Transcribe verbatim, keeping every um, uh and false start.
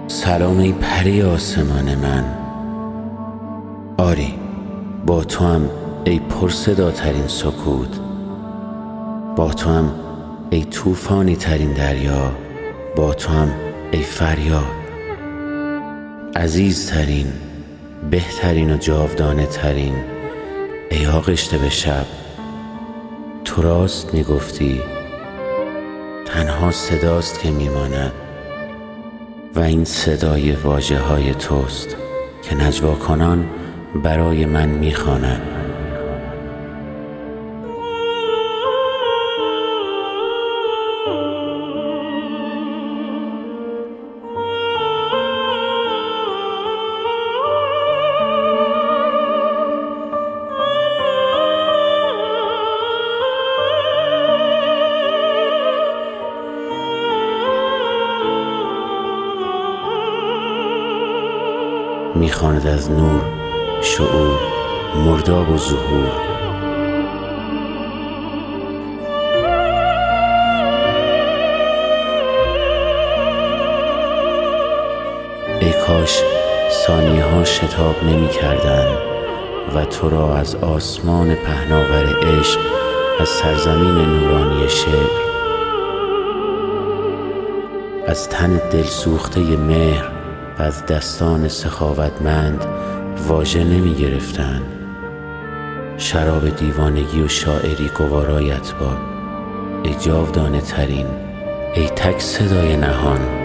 سلام ای پری آسمان من، آری با تو هم ای پرصداترین سکوت، با تو هم ای طوفانی ترین دریا، با تو هم ای فریاد، عزیزترین، بهترین و جاودانه ترین، ای آغشته به شب. تو راست میگفتی، تنها صداست که میماند و این صدای واژه های توست که نجوا کنان برای من میخواند. میخواند از نور، شعور، مرداب و ظهور. ای کاش ثانیه ها شتاب نمی کردن و تو را از آسمان پهناور عشق، از سرزمین نورانی شعر، از تن دل سوخته مهر و از دستان سخاوتمند واژه نمی گرفتن. شراب دیوانگی و شاعری گوارایت باد، ای جاودانه ترین، ای تک صدای نهان.